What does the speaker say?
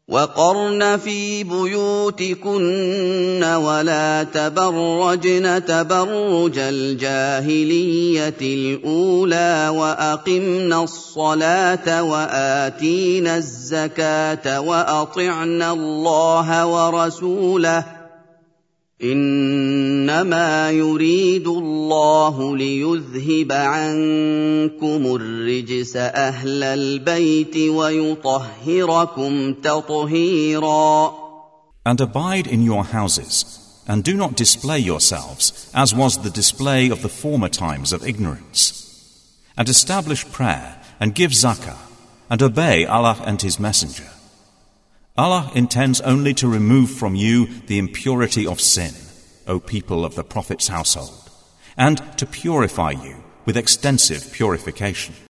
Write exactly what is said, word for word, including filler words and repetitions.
وَقَرْنَ فِي بُيُوتِكُنَّ وَلَا تَبَرَّجْنَ تَبَرُّجَ الْجَاهِلِيَّةِ الْأُولَىٰ وَأَقِمْنَ الصَّلَاةَ وَآتِينَ الزَّكَاةَ وَأَطِعْنَ اللَّهَ وَرَسُولَهُ ۚ إِنَّمَا يُرِيدُ اللَّهُ لِيُذْهِبَ عَنكُمُ الرِّجْسَ أَهْلَ الْبَيْتِ وَيُطَهِّرَكُمْ تَطْهِيرًا. And abide in your houses, and do not display yourselves, as was the display of the former times of ignorance. And establish prayer, and give zakah, and obey Allah and His Messenger. Allah intends only to remove from you the impurity of sin, O people of the Prophet's household, and to purify you with extensive purification.